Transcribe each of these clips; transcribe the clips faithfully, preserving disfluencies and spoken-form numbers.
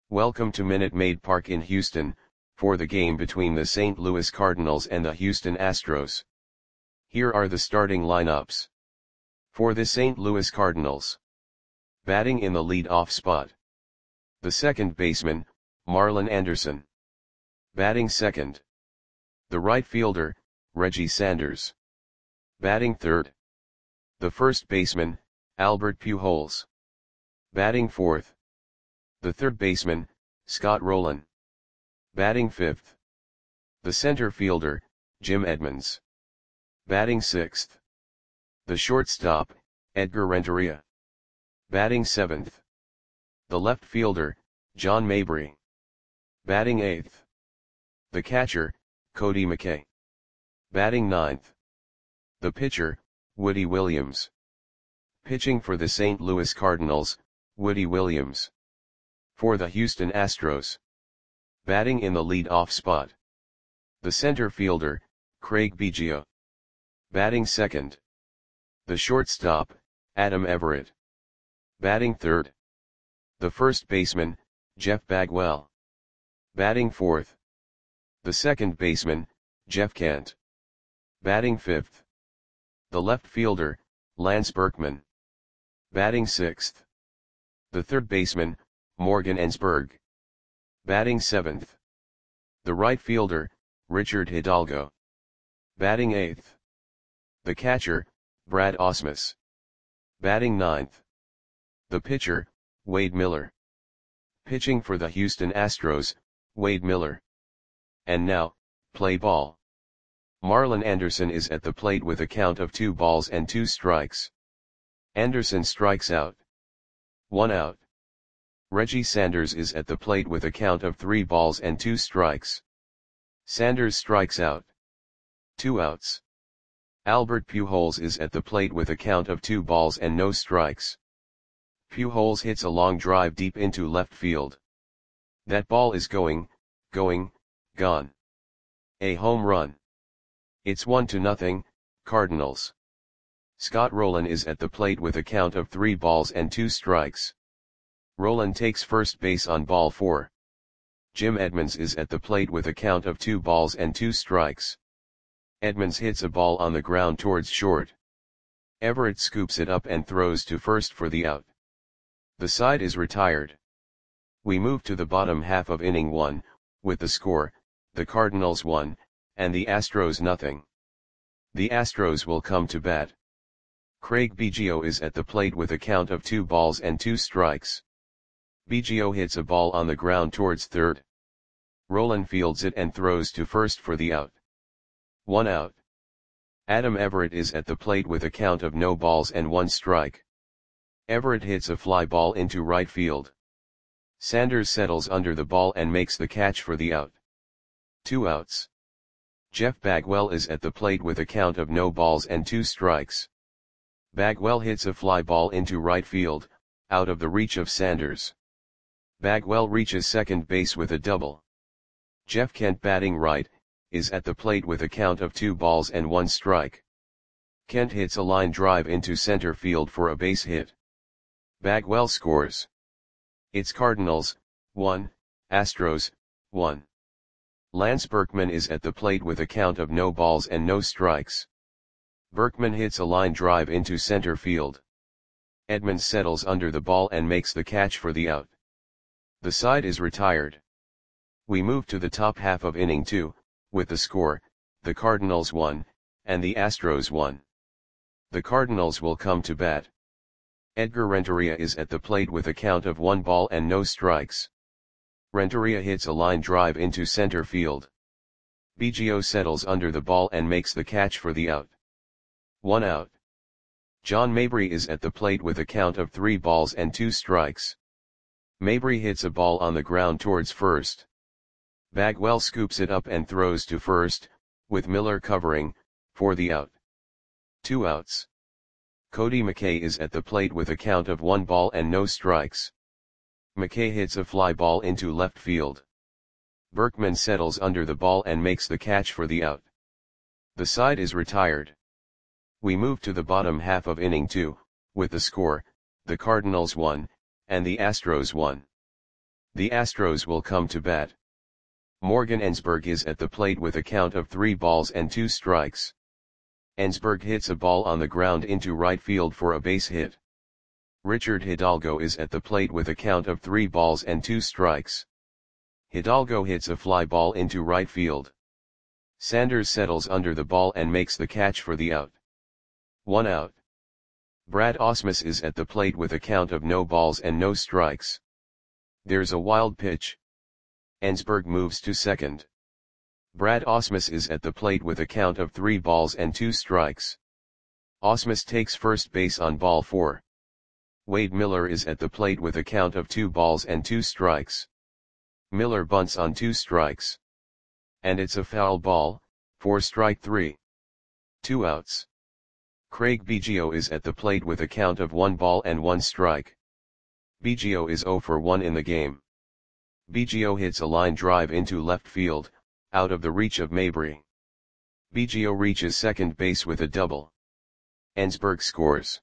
Welcome to Minute Maid Park in Houston, for the game between the Saint Louis Cardinals and the Houston Astros. Here are the starting lineups. For the Saint Louis Cardinals. Batting in the lead-off spot. The second baseman, Marlon Anderson. Batting second. The right fielder, Reggie Sanders. Batting third. The first baseman, Albert Pujols. Batting fourth. The third baseman, Scott Rolen. Batting fifth. The center fielder, Jim Edmonds. Batting sixth. The shortstop, Edgar Renteria. Batting seventh. The left fielder, John Mabry. Batting eighth. The catcher, Cody McKay. Batting ninth. The pitcher, Woody Williams. Pitching for the Saint Louis Cardinals, Woody Williams. For the Houston Astros. Batting in the lead-off spot. The center fielder, Craig Biggio. Batting second. The shortstop, Adam Everett. Batting third. The first baseman, Jeff Bagwell. Batting fourth. The second baseman, Jeff Kent. Batting fifth. The left fielder, Lance Berkman. Batting sixth. The third baseman, Morgan Ensberg. Batting seventh. The right fielder, Richard Hidalgo. Batting eighth. The catcher, Brad Ausmus. Batting ninth. The pitcher, Wade Miller. Pitching for the Houston Astros, Wade Miller. And now, play ball. Marlon Anderson is at the plate with a count of two balls and two strikes. Anderson strikes out. One out. Reggie Sanders is at the plate with a count of three balls and two strikes. Sanders strikes out. Two outs. Albert Pujols is at the plate with a count of two balls and no strikes. Pujols hits a long drive deep into left field. That ball is going, going, gone. A home run. It's one to nothing, Cardinals. Scott Rolen is at the plate with a count of three balls and two strikes. Rolen takes first base on ball four. Jim Edmonds is at the plate with a count of two balls and two strikes. Edmonds hits a ball on the ground towards short. Everett scoops it up and throws to first for the out. The side is retired. We move to the bottom half of inning one, with the score, the Cardinals one, and the Astros nothing. The Astros will come to bat. Craig Biggio is at the plate with a count of two balls and two strikes. Biggio hits a ball on the ground towards third. Rolen fields it and throws to first for the out. One out. Adam Everett is at the plate with a count of no balls and one strike. Everett hits a fly ball into right field. Sanders settles under the ball and makes the catch for the out. Two outs. Jeff Bagwell is at the plate with a count of no balls and two strikes. Bagwell hits a fly ball into right field, out of the reach of Sanders. Bagwell reaches second base with a double. Jeff Kent, batting right, is at the plate with a count of two balls and one strike. Kent hits a line drive into center field for a base hit. Bagwell scores. It's Cardinals, one, Astros, one. Lance Berkman is at the plate with a count of no balls and no strikes. Berkman hits a line drive into center field. Edmonds settles under the ball and makes the catch for the out. The side is retired. We move to the top half of inning two, with the score, the Cardinals one, and the Astros one. The Cardinals will come to bat. Edgar Renteria is at the plate with a count of one ball and no strikes. Renteria hits a line drive into center field. Biggio settles under the ball and makes the catch for the out. One out. John Mabry is at the plate with a count of three balls and two strikes. Mabry hits a ball on the ground towards first. Bagwell scoops it up and throws to first, with Miller covering, for the out. Two outs. Cody McKay is at the plate with a count of one ball and no strikes. McKay hits a fly ball into left field. Berkman settles under the ball and makes the catch for the out. The side is retired. We move to the bottom half of inning two, with the score, the Cardinals one, and the Astros one. The Astros will come to bat. Morgan Ensberg is at the plate with a count of three balls and two strikes. Ensberg hits a ball on the ground into right field for a base hit. Richard Hidalgo is at the plate with a count of three balls and two strikes. Hidalgo hits a fly ball into right field. Sanders settles under the ball and makes the catch for the out. One out. Brad Ausmus is at the plate with a count of no balls and no strikes. There's a wild pitch. Ensberg moves to second. Brad Ausmus is at the plate with a count of three balls and two strikes. Ausmus takes first base on ball four. Wade Miller is at the plate with a count of two balls and two strikes. Miller bunts on two strikes. And it's a foul ball, for strike three. Two outs. Craig Biggio is at the plate with a count of one ball and one strike. Biggio is zero for one in the game. Biggio hits a line drive into left field, out of the reach of Mabry. Biggio reaches second base with a double. Ensberg scores.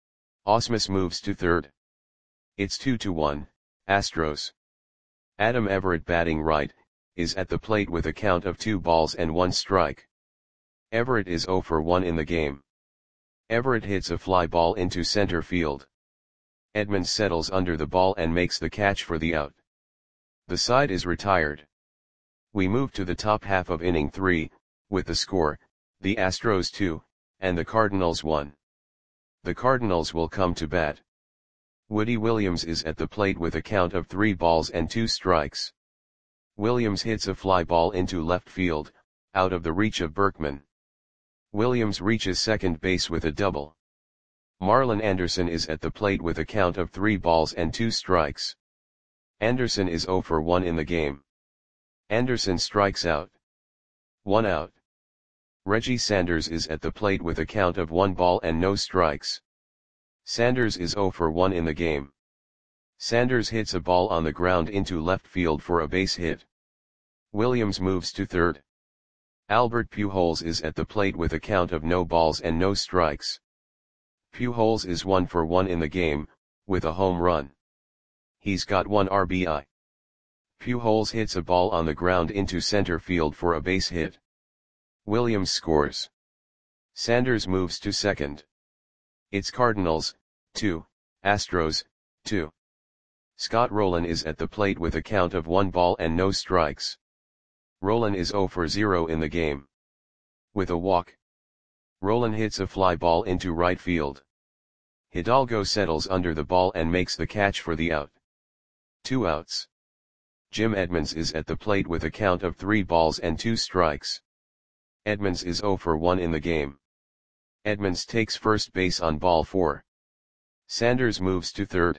Ausmus moves to third. It's two to one, Astros. Adam Everett, batting right, is at the plate with a count of two balls and one strike. Everett is zero for one in the game. Everett hits a fly ball into center field. Edmonds settles under the ball and makes the catch for the out. The side is retired. We move to the top half of inning three, with the score, the Astros two, and the Cardinals one. The Cardinals will come to bat. Woody Williams is at the plate with a count of three balls and two strikes. Williams hits a fly ball into left field, out of the reach of Berkman. Williams reaches second base with a double. Marlon Anderson is at the plate with a count of three balls and two strikes. Anderson is zero for one in the game. Anderson strikes out. One out. Reggie Sanders is at the plate with a count of one ball and no strikes. Sanders is zero for one in the game. Sanders hits a ball on the ground into left field for a base hit. Williams moves to third. Albert Pujols is at the plate with a count of no balls and no strikes. Pujols is one for one in the game, with a home run. He's got one R B I. Pujols hits a ball on the ground into center field for a base hit. Williams scores. Sanders moves to second. It's Cardinals, two, Astros, two. Scott Rowland is at the plate with a count of one ball and no strikes. Rowland is zero for zero in the game. With a walk. Rowland hits a fly ball into right field. Hidalgo settles under the ball and makes the catch for the out. Two outs. Jim Edmonds is at the plate with a count of three balls and two strikes. Edmonds is zero for one in the game. Edmonds takes first base on ball four. Sanders moves to third.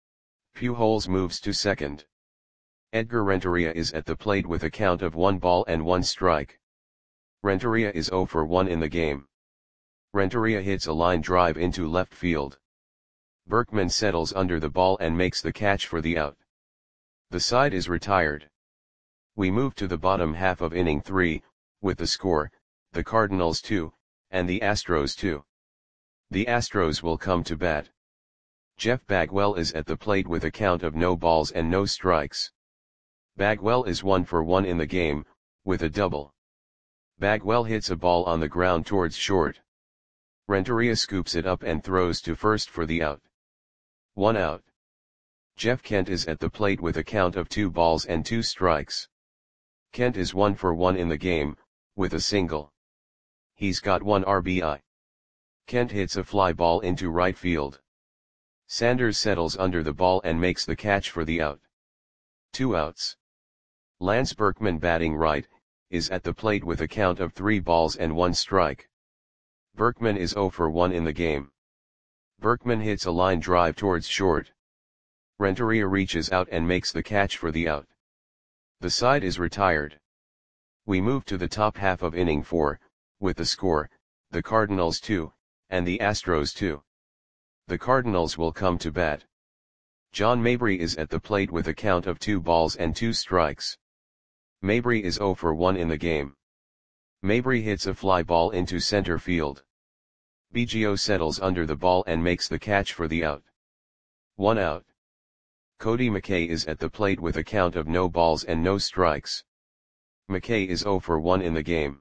Pujols moves to second. Edgar Renteria is at the plate with a count of one ball and one strike. Renteria is zero for one in the game. Renteria hits a line drive into left field. Berkman settles under the ball and makes the catch for the out. The side is retired. We move to the bottom half of inning three, with the score, the Cardinals two, and the Astros two. The Astros will come to bat. Jeff Bagwell is at the plate with a count of no balls and no strikes. Bagwell is one for one in the game, with a double. Bagwell hits a ball on the ground towards short. Renteria scoops it up and throws to first for the out. One out. Jeff Kent is at the plate with a count of two balls and two strikes. Kent is one for one in the game, with a single. He's got one R B I. Kent hits a fly ball into right field. Sanders settles under the ball and makes the catch for the out. Two outs. Lance Berkman, batting right, is at the plate with a count of three balls and one strike. Berkman is zero for one in the game. Berkman hits a line drive towards short. Renteria reaches out and makes the catch for the out. The side is retired. We move to the top half of inning four, with the score, the Cardinals two, and the Astros two. The Cardinals will come to bat. John Mabry is at the plate with a count of two balls and two strikes. Mabry is zero for one in the game. Mabry hits a fly ball into center field. Biggio settles under the ball and makes the catch for the out. One out. Cody McKay is at the plate with a count of no balls and no strikes. McKay is zero for one in the game.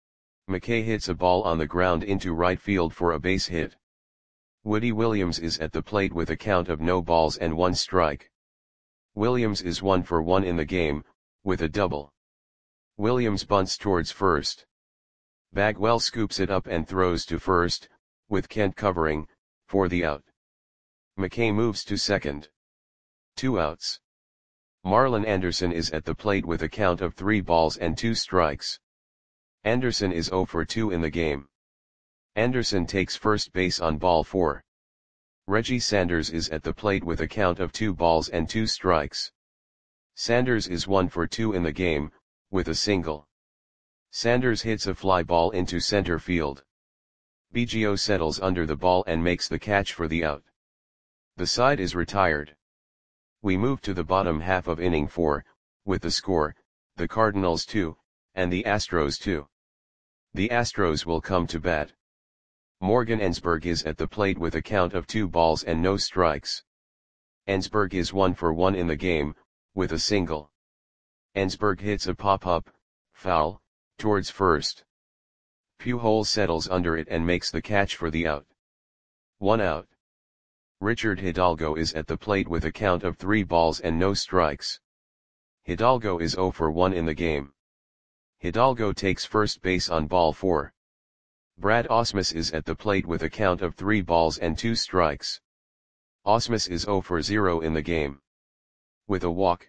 McKay hits a ball on the ground into right field for a base hit. Woody Williams is at the plate with a count of no balls and one strike. Williams is one for one in the game, with a double. Williams bunts towards first. Bagwell scoops it up and throws to first, with Kent covering, for the out. McKay moves to second. Two outs. Marlon Anderson is at the plate with a count of three balls and two strikes. Anderson is zero for two in the game. Anderson takes first base on ball four. Reggie Sanders is at the plate with a count of two balls and two strikes. Sanders is one for two in the game, with a single. Sanders hits a fly ball into center field. Biggio settles under the ball and makes the catch for the out. The side is retired. We move to the bottom half of inning four, with the score, the Cardinals two, and the Astros two. The Astros will come to bat. Morgan Ensberg is at the plate with a count of two balls and no strikes. Ensberg is one for one in the game, with a single. Ensberg hits a pop-up, foul, towards first. Pujols settles under it and makes the catch for the out. One out. Richard Hidalgo is at the plate with a count of three balls and no strikes. Hidalgo is zero for one in the game. Hidalgo takes first base on ball four. Brad Ausmus is at the plate with a count of three balls and two strikes. Ausmus is zero for zero in the game. With a walk.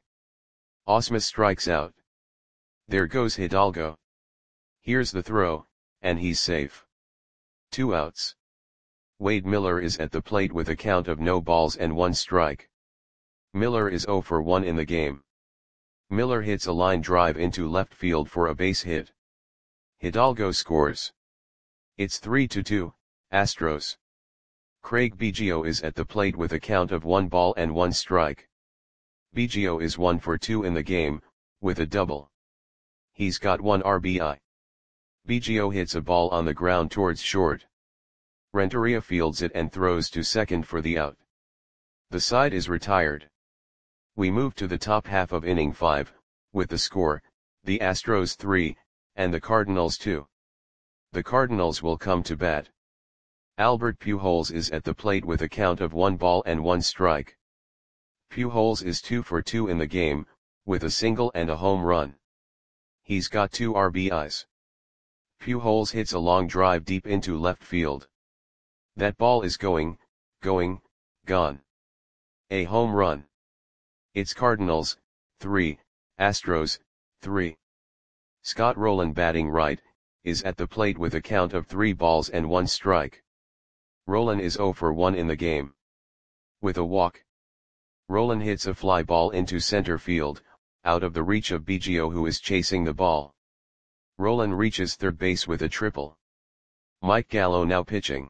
Ausmus strikes out. There goes Hidalgo. Here's the throw, and he's safe. Two outs. Wade Miller is at the plate with a count of no balls and one strike. Miller is zero for one in the game. Miller hits a line drive into left field for a base hit. Hidalgo scores. It's three to two, Astros. Craig Biggio is at the plate with a count of one ball and one strike. Biggio is one for two in the game, with a double. He's got one R B I. Biggio hits a ball on the ground towards short. Renteria fields it and throws to second for the out. The side is retired. We move to the top half of inning five, with the score, the Astros three, and the Cardinals two. The Cardinals will come to bat. Albert Pujols is at the plate with a count of one ball and one strike. Pujols is two for two in the game, with a single and a home run. He's got two R B Is. Pujols hits a long drive deep into left field. That ball is going, going, gone. A home run. It's Cardinals, three, Astros, three. Scott Rowland batting right, is at the plate with a count of three balls and one strike. Rowland is zero for one in the game. With a walk. Rowland hits a fly ball into center field, out of the reach of Biggio who is chasing the ball. Rowland reaches third base with a triple. Mike Gallo now pitching.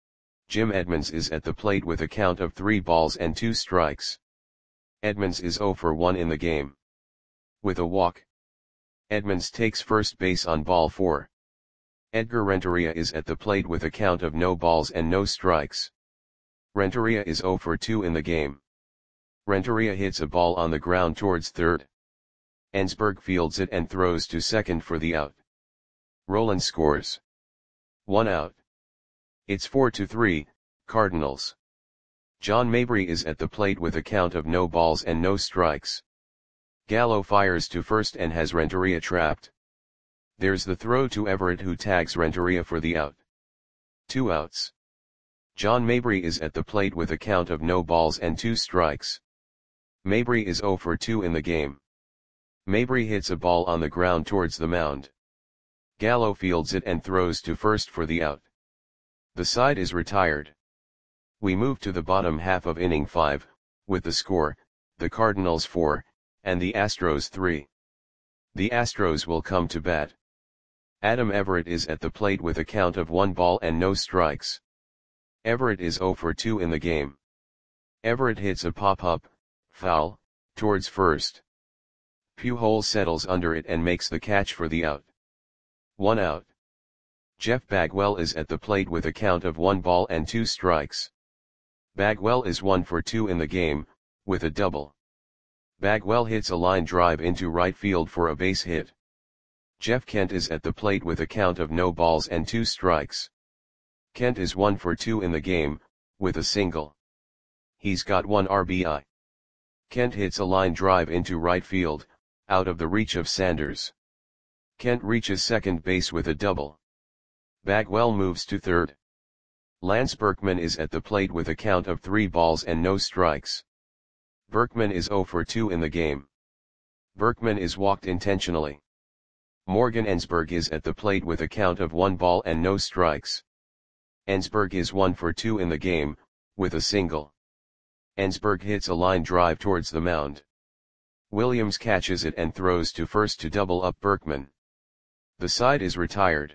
Jim Edmonds is at the plate with a count of three balls and two strikes. Edmonds is zero for one in the game. With a walk. Edmonds takes first base on ball four. Edgar Renteria is at the plate with a count of no balls and no strikes. Renteria is zero for two in the game. Renteria hits a ball on the ground towards third. Ensberg fields it and throws to second for the out. Rowland scores. One out. It's four to three, Cardinals. John Mabry is at the plate with a count of no balls and no strikes. Gallo fires to first and has Renteria trapped. There's the throw to Everett who tags Renteria for the out. Two outs. John Mabry is at the plate with a count of no balls and two strikes. Mabry is zero for two in the game. Mabry hits a ball on the ground towards the mound. Gallo fields it and throws to first for the out. The side is retired. We move to the bottom half of inning five, with the score, the Cardinals four, and the Astros three. The Astros will come to bat. Adam Everett is at the plate with a count of one ball and no strikes. Everett is zero for two in the game. Everett hits a pop-up, foul, towards first. Pujols settles under it and makes the catch for the out. One out. Jeff Bagwell is at the plate with a count of one ball and two strikes. Bagwell is one for two in the game, with a double. Bagwell hits a line drive into right field for a base hit. Jeff Kent is at the plate with a count of no balls and two strikes. Kent is one for two in the game, with a single. He's got one R B I. Kent hits a line drive into right field, out of the reach of Sanders. Kent reaches second base with a double. Bagwell moves to third. Lance Berkman is at the plate with a count of three balls and no strikes. Berkman is zero for two in the game. Berkman is walked intentionally. Morgan Ensberg is at the plate with a count of one ball and no strikes. Ensberg is one for two in the game, with a single. Ensberg hits a line drive towards the mound. Williams catches it and throws to first to double up Berkman. The side is retired.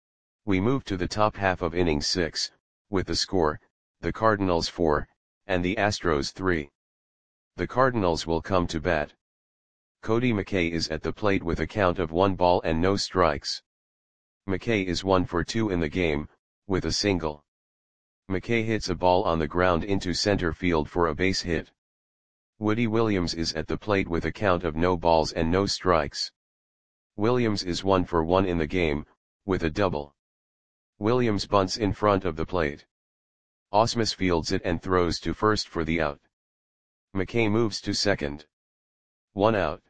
We move to the top half of inning six, with the score, the Cardinals four, and the Astros three. The Cardinals will come to bat. Cody McKay is at the plate with a count of one ball and no strikes. McKay is one for two in the game, with a single. McKay hits a ball on the ground into center field for a base hit. Woody Williams is at the plate with a count of no balls and no strikes. Williams is one for one in the game, with a double. Williams bunts in front of the plate. Ausmus fields it and throws to first for the out. McKay moves to second. One out.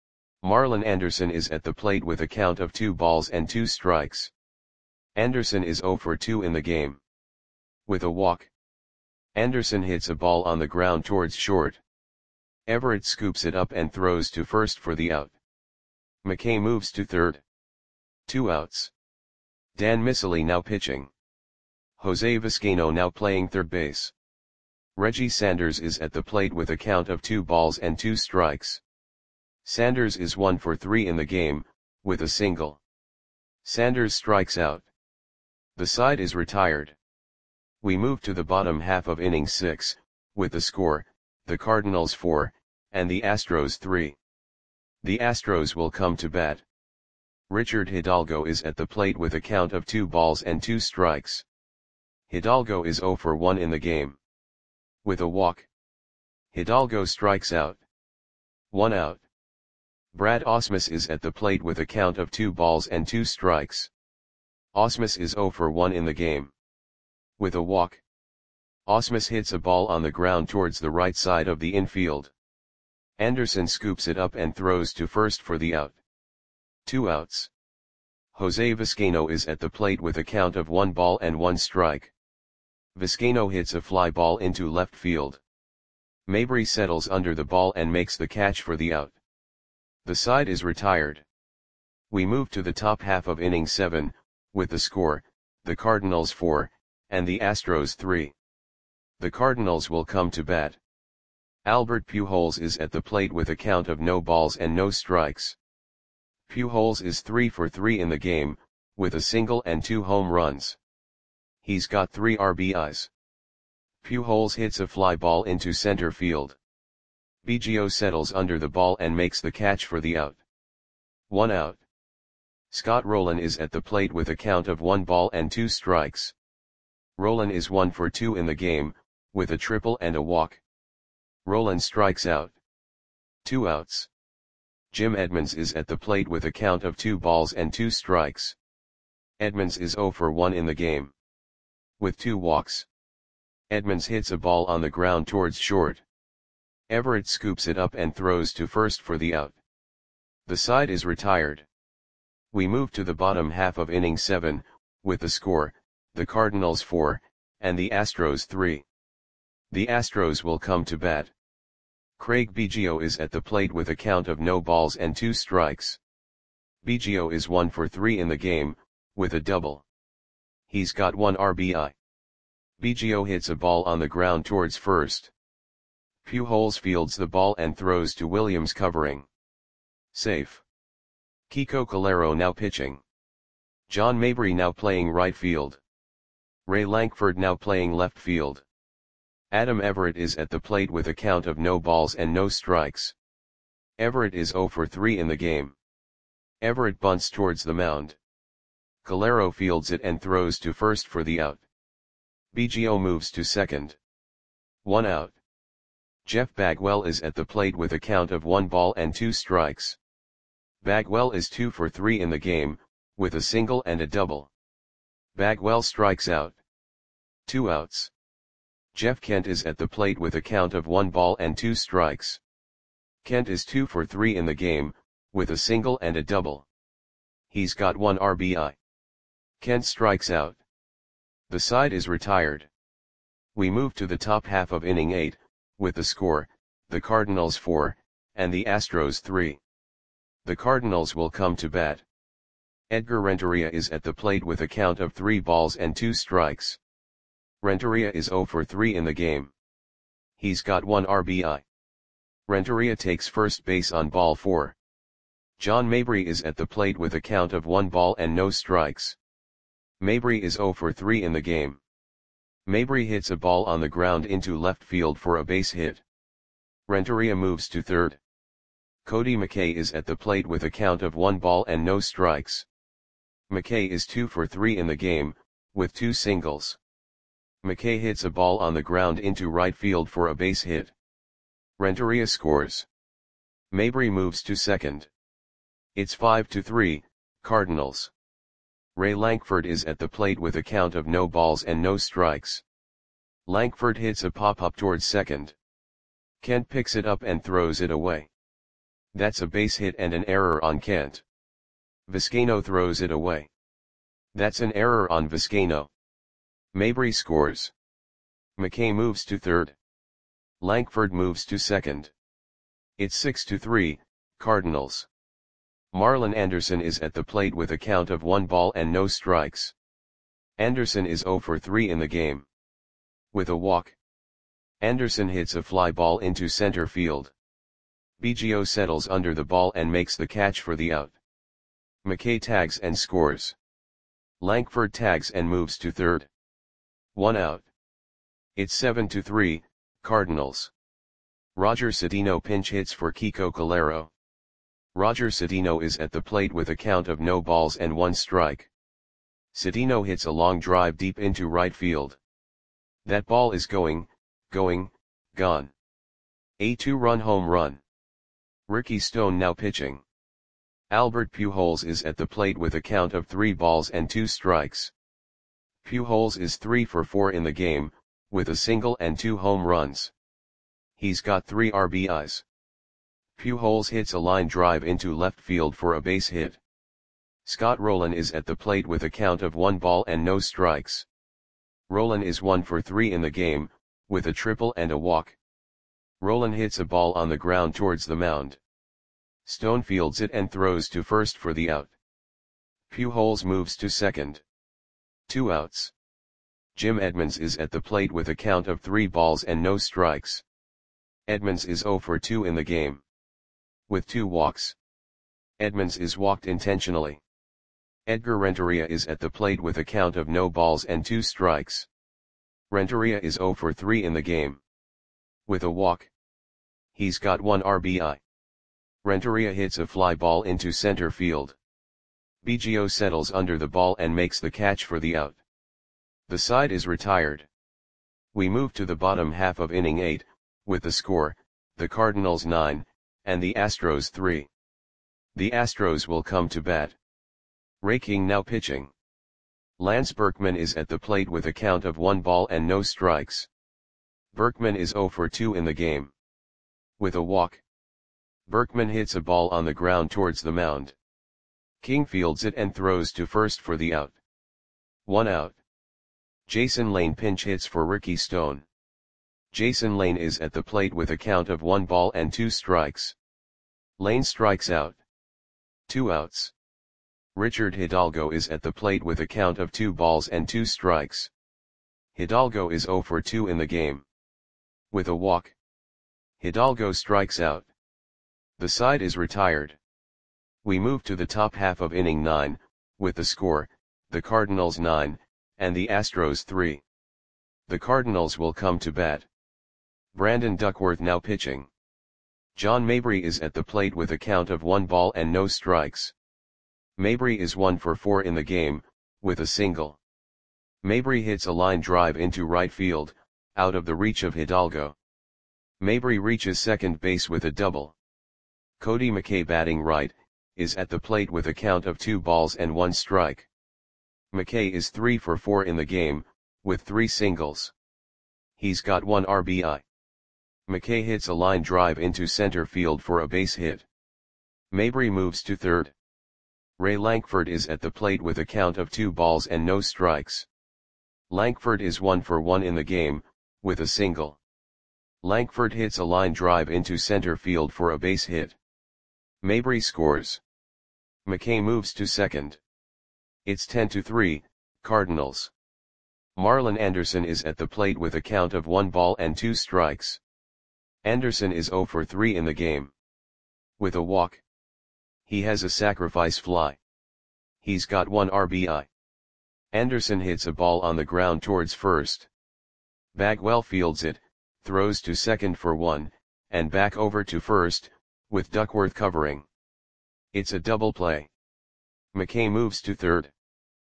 Marlon Anderson is at the plate with a count of two balls and two strikes. Anderson is zero for two in the game. With a walk. Anderson hits a ball on the ground towards short. Everett scoops it up and throws to first for the out. McKay moves to third. Two outs. Dan Miceli now pitching. Jose Vizcaino now playing third base. Reggie Sanders is at the plate with a count of two balls and two strikes. Sanders is one for three in the game, with a single. Sanders strikes out. The side is retired. We move to the bottom half of inning six, with the score, the Cardinals four, and the Astros three. The Astros will come to bat. Richard Hidalgo is at the plate with a count of two balls and two strikes. Hidalgo is zero for one in the game. With a walk. Hidalgo strikes out. One out. Brad Ausmus is at the plate with a count of two balls and two strikes. Ausmus is zero for one in the game. With a walk. Ausmus hits a ball on the ground towards the right side of the infield. Anderson scoops it up and throws to first for the out. Two outs. Jose Vizcaino is at the plate with a count of one ball and one strike. Vizcaino hits a fly ball into left field. Mabry settles under the ball and makes the catch for the out. The side is retired. We move to the top half of inning seven, with the score, the Cardinals four, and the Astros three. The Cardinals will come to bat. Albert Pujols is at the plate with a count of no balls and no strikes. Pujols is three for three in the game, with a single and two home runs. He's got three R B Is. Pujols hits a fly ball into center field. Biggio settles under the ball and makes the catch for the out. One out. Scott Rowland is at the plate with a count of one ball and two strikes. Rowland is one for two in the game, with a triple and a walk. Rowland strikes out. Two outs. Jim Edmonds is at the plate with a count of two balls and two strikes. Edmonds is zero for one in the game. With two walks. Edmonds hits a ball on the ground towards short. Everett scoops it up and throws to first for the out. The side is retired. We move to the bottom half of inning seven, with the score, the Cardinals four, and the Astros three. The Astros will come to bat. Craig Biggio is at the plate with a count of no balls and two strikes. Biggio is one for three in the game, with a double. He's got one R B I. Biggio hits a ball on the ground towards first. Pujols fields the ball and throws to Williams covering. Safe. Kiko Calero now pitching. John Mabry now playing right field. Ray Lankford now playing left field. Adam Everett is at the plate with a count of no balls and no strikes. Everett is zero for three in the game. Everett bunts towards the mound. Calero fields it and throws to first for the out. Biggio moves to second. One out. Jeff Bagwell is at the plate with a count of one ball and two strikes. Bagwell is two for three in the game, with a single and a double. Bagwell strikes out. Two outs. Jeff Kent is at the plate with a count of one ball and two strikes. Kent is two for three in the game, with a single and a double. He's got one R B I. Kent strikes out. The side is retired. We move to the top half of inning eight, with the score, the Cardinals four, and the Astros three. The Cardinals will come to bat. Edgar Renteria is at the plate with a count of three balls and two strikes. Renteria is zero for three in the game. He's got one R B I. Renteria takes first base on ball four. John Mabry is at the plate with a count of one ball and no strikes. Mabry is zero for three in the game. Mabry hits a ball on the ground into left field for a base hit. Renteria moves to third. Cody McKay is at the plate with a count of one ball and no strikes. McKay is two for three in the game, with two singles. McKay hits a ball on the ground into right field for a base hit. Renteria scores. Mabry moves to second. It's five to three, Cardinals. Ray Lankford is at the plate with a count of no balls and no strikes. Lankford hits a pop-up towards second. Kent picks it up and throws it away. That's a base hit and an error on Kent. Vizcaino throws it away. That's an error on Vizcaino. Mabry scores. McKay moves to third. Lankford moves to second. It's six to three, Cardinals. Marlon Anderson is at the plate with a count of one ball and no strikes. Anderson is zero for three in the game. With a walk. Anderson hits a fly ball into center field. Biggio settles under the ball and makes the catch for the out. McKay tags and scores. Lankford tags and moves to third. One out. It's seven to three, Cardinals. Roger Cedeno pinch hits for Kiko Calero. Roger Cedeno is at the plate with a count of no balls and one strike. Cedeno hits a long drive deep into right field. That ball is going, going, gone. A two-run home run. Ricky Stone now pitching. Albert Pujols is at the plate with a count of three balls and two strikes. Pujols is three for four in the game, with a single and two home runs. He's got three R B Is. Pujols hits a line drive into left field for a base hit. Scott Rolen is at the plate with a count of one ball and no strikes. Rolen is one for three in the game, with a triple and a walk. Rolen hits a ball on the ground towards the mound. Stone fields it and throws to first for the out. Pujols moves to second. Two outs. Jim Edmonds is at the plate with a count of three balls and no strikes. Edmonds is zero for two in the game. With two walks. Edmonds is walked intentionally. Edgar Renteria is at the plate with a count of no balls and two strikes. Renteria is zero for three in the game. With a walk. He's got one R B I. Renteria hits a fly ball into center field. Biggio settles under the ball and makes the catch for the out. The side is retired. We move to the bottom half of inning eight, with the score, the Cardinals nine, and the Astros three. The Astros will come to bat. Ray King now pitching. Lance Berkman is at the plate with a count of one ball and no strikes. Berkman is zero for two in the game. With a walk. Berkman hits a ball on the ground towards the mound. King fields it and throws to first for the out. One out. Jason Lane pinch hits for Ricky Stone. Jason Lane is at the plate with a count of one ball and two strikes. Lane strikes out. Two outs. Richard Hidalgo is at the plate with a count of two balls and two strikes. Hidalgo is zero for two in the game. With a walk. Hidalgo strikes out. The side is retired. We move to the top half of inning nine, with the score, the Cardinals nine, and the Astros three. The Cardinals will come to bat. Brandon Duckworth now pitching. John Mabry is at the plate with a count of one ball and no strikes. Mabry is one for four in the game, with a single. Mabry hits a line drive into right field, out of the reach of Hidalgo. Mabry reaches second base with a double. Cody McKay batting right, is at the plate with a count of two balls and one strike. McKay is three for four in the game, with three singles. He's got one R B I. McKay hits a line drive into center field for a base hit. Mabry moves to third. Ray Lankford is at the plate with a count of two balls and no strikes. Lankford is one for one in the game, with a single. Lankford hits a line drive into center field for a base hit. Mabry scores. McKay moves to second. It's ten to three, Cardinals. Marlon Anderson is at the plate with a count of one ball and two strikes. Anderson is zero for three in the game. With a walk. He has a sacrifice fly. He's got one R B I. Anderson hits a ball on the ground towards first. Bagwell fields it, throws to second for one, and back over to first, with Duckworth covering. It's a double play. McKay moves to third.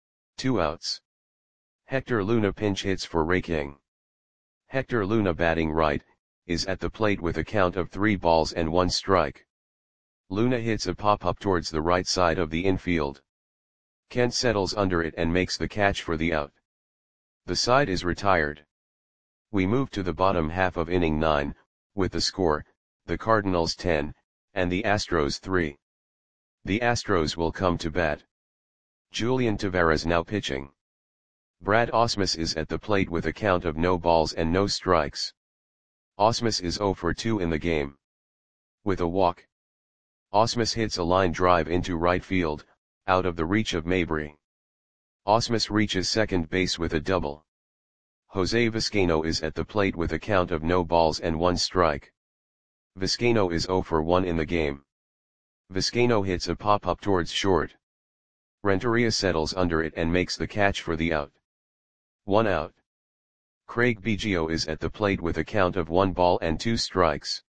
Two outs. Hector Luna pinch hits for Ray King. Hector Luna batting right, is at the plate with a count of three balls and one strike. Luna hits a pop-up towards the right side of the infield. Kent settles under it and makes the catch for the out. The side is retired. We move to the bottom half of inning nine, with the score, the Cardinals ten, and the Astros three. The Astros will come to bat. Julian Taveras now pitching. Brad Ausmus is at the plate with a count of no balls and no strikes. Ausmus is zero for two in the game. With a walk. Ausmus hits a line drive into right field, out of the reach of Mabry. Ausmus reaches second base with a double. Jose Vizcaino is at the plate with a count of no balls and one strike. Vizcaino is zero for one in the game. Vizcaino hits a pop-up towards short. Renteria settles under it and makes the catch for the out. One out. Craig Biggio is at the plate with a count of one ball and two strikes.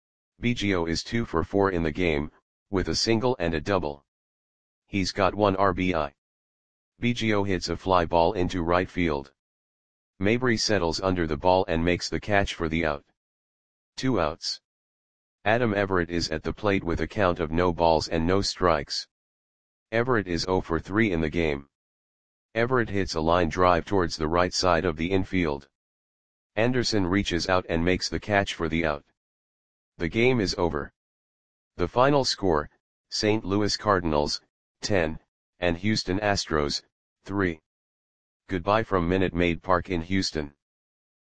Biggio is two for four in the game, with a single and a double. He's got one R B I. Biggio hits a fly ball into right field. Mabry settles under the ball and makes the catch for the out. Two outs. Adam Everett is at the plate with a count of no balls and no strikes. Everett is zero for three in the game. Everett hits a line drive towards the right side of the infield. Anderson reaches out and makes the catch for the out. The game is over. The final score, Saint Louis Cardinals, ten, and Houston Astros, three. Goodbye from Minute Maid Park in Houston.